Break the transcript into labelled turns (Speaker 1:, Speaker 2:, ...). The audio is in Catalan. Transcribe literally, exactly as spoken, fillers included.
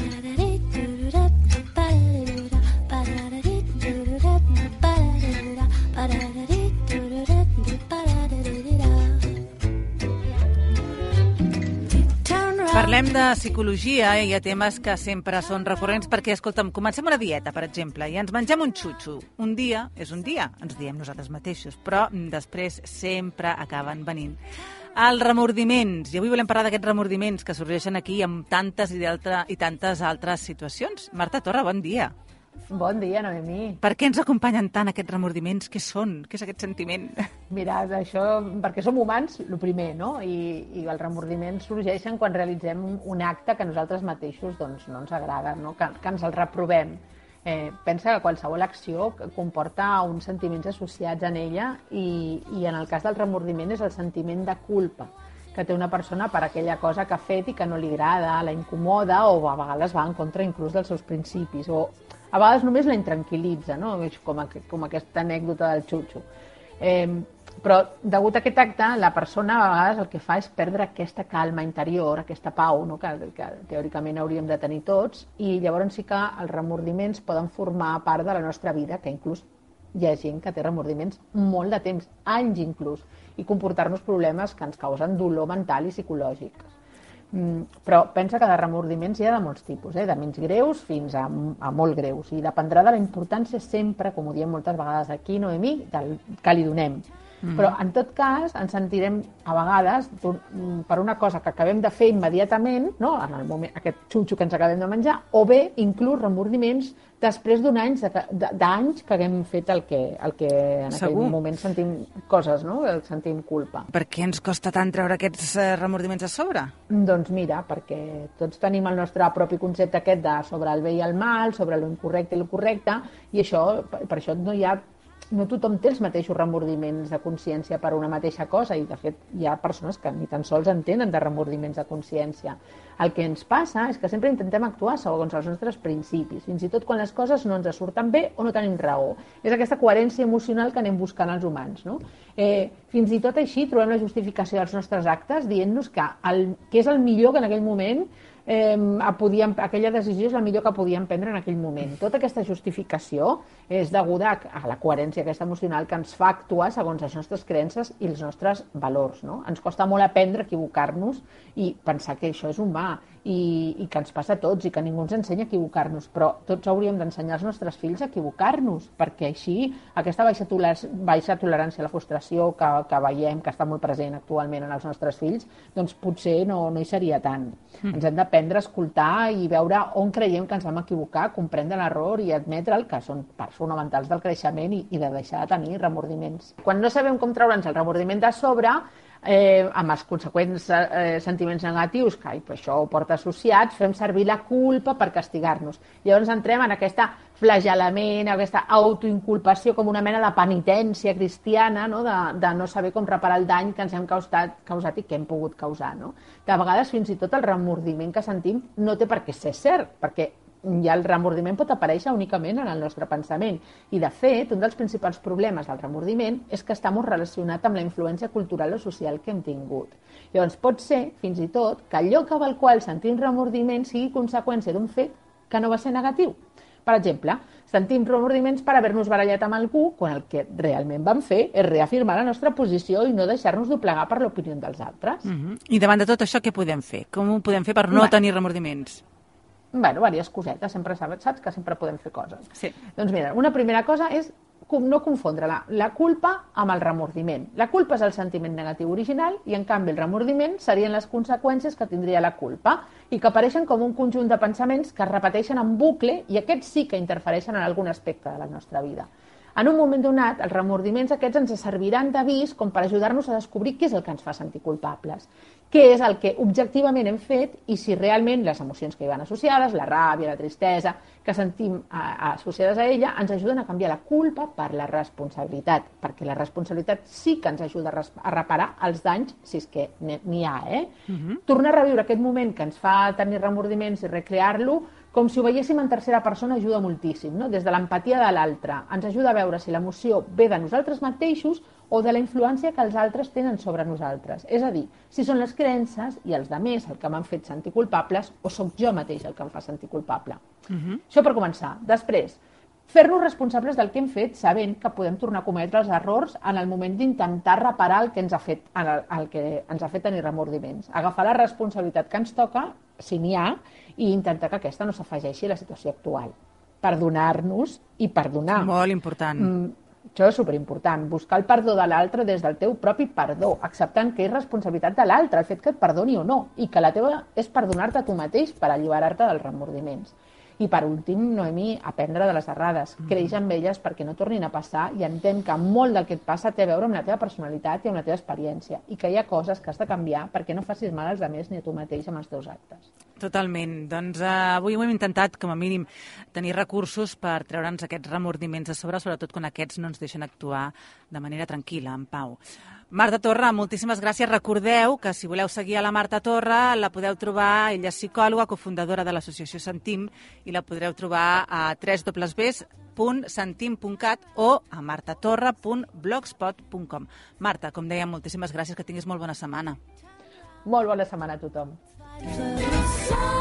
Speaker 1: Parlem de psicologia i hi ha temes que sempre són recurrents perquè, escolta'm, comencem una dieta, per exemple, i ens mengem un xutxo. Un dia és un dia, ens diem nosaltres mateixos, però després sempre acaben venint els remordiments. I avui volem parlar d'aquests remordiments que sorgeixen aquí amb tantes i, i tantes altres situacions. Marta Torra, bon dia.
Speaker 2: Bon dia, Noemí.
Speaker 1: Per què ens acompanyen tant aquests remordiments? Què són? Què és aquest sentiment?
Speaker 2: Mira, això, perquè som humans, el primer, no? I, i els remordiments sorgeixen quan realitzem un acte que a nosaltres mateixos doncs, no ens agrada, no? Que, que ens el reprovem. Eh, pensa que qualsevol acció comporta uns sentiments associats en ella i, i en el cas del remordiment és el sentiment de culpa que té una persona per aquella cosa que ha fet i que no li agrada, la incomoda o a vegades va en contra inclús dels seus principis o a vegades només la intranquil·litza, no? com, a, com aquesta anècdota del xutxo. Eh, però, degut a aquest acte, la persona a vegades el que fa és perdre aquesta calma interior, aquesta pau, no? que, que teòricament hauríem de tenir tots, i llavors sí que els remordiments poden formar part de la nostra vida, que inclús hi ha gent que té remordiments molt de temps, anys inclús, i comportar-nos problemes que ens causen dolor mental i psicològic. Mm, però pensa que de remordiments hi ha de molts tipus, eh? De menys greus fins a, a molt greus, i dependrà de la importància sempre, com ho diem moltes vegades aquí, Noemí, del que li donem. Mm. Però en tot cas ens sentirem a vegades per una cosa que acabem de fer immediatament, no? En el moment, aquest xutxo que ens acabem de menjar, o bé inclús remordiments després d'un any d'anys que haguem fet el que, el que en
Speaker 1: Segur.
Speaker 2: aquell moment sentim coses, no? Sentim culpa.
Speaker 1: Per què ens costa tant treure aquests remordiments a sobre?
Speaker 2: Doncs mira, perquè tots tenim el nostre propi concepte aquest de sobre el bé i el mal, sobre lo incorrecte i lo correcte, i això, per això no hi ha no tothom té els mateixos remordiments de consciència per una mateixa cosa i de fet hi ha persones que ni tan sols entenen de remordiments de consciència. El que ens passa és que sempre intentem actuar segons els nostres principis, fins i tot quan les coses no ens surten bé o no tenim raó. És aquesta coherència emocional que anem buscant els humans, no? Eh, fins i tot així trobem la justificació dels nostres actes dient-nos que, el, que és el millor que en aquell moment Eh, podíem, aquella decisió és la millor que podíem prendre en aquell moment. Tota aquesta justificació és deguda a la coherència aquesta emocional que ens fa actuar segons les nostres creences i els nostres valors, no? Ens costa molt aprendre a equivocar-nos i pensar que això és humà i, i que ens passa a tots i que ningú ens ensenya a equivocar-nos, però tots hauríem d'ensenyar als nostres fills a equivocar-nos, perquè així aquesta baixa, toler baixa tolerància a la frustració que, que veiem que està molt present actualment en els nostres fills, doncs potser no, no hi seria tant. Mm. Ens hem d'aprendre a escoltar i veure on creiem que ens vam equivocar, comprendre l'error i admetre'l, que són parts fonamentals del creixement i, i de deixar de tenir remordiments. Quan no sabem com treure'ns el remordiment de sobre, Eh, amb els conseqüents eh, sentiments negatius que ai, això ho porta associats, fem servir la culpa per castigar-nos. Llavors entrem en aquesta flagel·lament, aquesta autoinculpació com una mena de penitència cristiana, no? De, de no saber com reparar el dany que ens hem causat, causat i que hem pogut causar, no? De vegades fins i tot el remordiment que sentim no té per què ser cert, perquè ja el remordiment pot aparèixer únicament en el nostre pensament. I, de fet, un dels principals problemes del remordiment és que està molt relacionat amb la influència cultural o social que hem tingut. Llavors, pot ser, fins i tot, que allò que pel qual sentim remordiment sigui conseqüència d'un fet que no va ser negatiu. Per exemple, sentim remordiments per haver-nos barallat amb algú quan el que realment vam fer és reafirmar la nostra posició i no deixar-nos doblegar per l'opinió dels altres.
Speaker 1: Uh-huh. I davant de tot això, què podem fer? Com ho podem fer per no bueno. tenir remordiments?
Speaker 2: Bueno, diverses cosetes, sempre saps, saps que sempre podem fer coses.
Speaker 1: Sí.
Speaker 2: Doncs mira, una primera cosa és no confondre la, la culpa amb el remordiment. La culpa és el sentiment negatiu original i, en canvi, el remordiment serien les conseqüències que tindria la culpa i que apareixen com un conjunt de pensaments que es repeteixen en bucle i aquests sí que interfereixen en algun aspecte de la nostra vida. En un moment donat, els remordiments aquests ens serviran d'avís com per ajudar-nos a descobrir què és el que ens fa sentir culpables, què és el que objectivament hem fet i si realment les emocions que hi van associades, la ràbia, la tristesa, que sentim a, associades a ella, ens ajuden a canviar la culpa per la responsabilitat, perquè la responsabilitat sí que ens ajuda a, a reparar els danys, si és que n'hi ha. Eh? Uh-huh. Tornar a reviure aquest moment que ens fa tenir remordiments i recrear-lo, com si ho veiéssim en tercera persona, ajuda moltíssim, no? Des de l'empatia de l'altre. Ens ajuda a veure si l'emoció ve de nosaltres mateixos o de la influència que els altres tenen sobre nosaltres. És a dir, si són les creences i els demés el que m'han fet sentir culpables o sóc jo mateix el que em fa sentir culpable. Uh-huh. Això per començar. Després, fer-nos responsables del que hem fet sabent que podem tornar a cometre els errors en el moment d'intentar reparar el que ens ha fet, el, el que ens ha fet tenir remordiments. Agafar la responsabilitat que ens toca, si n'hi ha, i intentar que aquesta no s'afegeixi a la situació actual. Perdonar-nos i perdonar.
Speaker 1: Molt important.
Speaker 2: Mm, això és superimportant. Buscar el perdó de l'altre des del teu propi perdó, acceptant que és responsabilitat de l'altre, el fet que et perdoni o no, i que la teva és perdonar-te a tu mateix per alliberar-te dels remordiments. I per últim, Noemi, aprendre de les errades. Mm-hmm. Creix amb elles perquè no tornin a passar i entén que molt del que et passa té a veure amb la teva personalitat i amb la teva experiència i que hi ha coses que has de canviar perquè no facis mal als altres ni a tu mateix amb els teus actes.
Speaker 1: Totalment. Doncs uh, avui ho hem intentat, com a mínim, tenir recursos per treure'ns aquests remordiments de sobre, sobretot quan aquests no ens deixen actuar de manera tranquil·la, en pau. Marta Torra, moltíssimes gràcies. Recordeu que si voleu seguir a la Marta Torra la podeu trobar, ella és psicòloga, cofundadora de l'associació Sentim, i la podreu trobar a w w w punt sentim punt cat o a martatorra punt blogspot punt com. Marta, com dèiem, moltíssimes gràcies, que tinguis molt bona setmana.
Speaker 2: Molt bona setmana a tothom.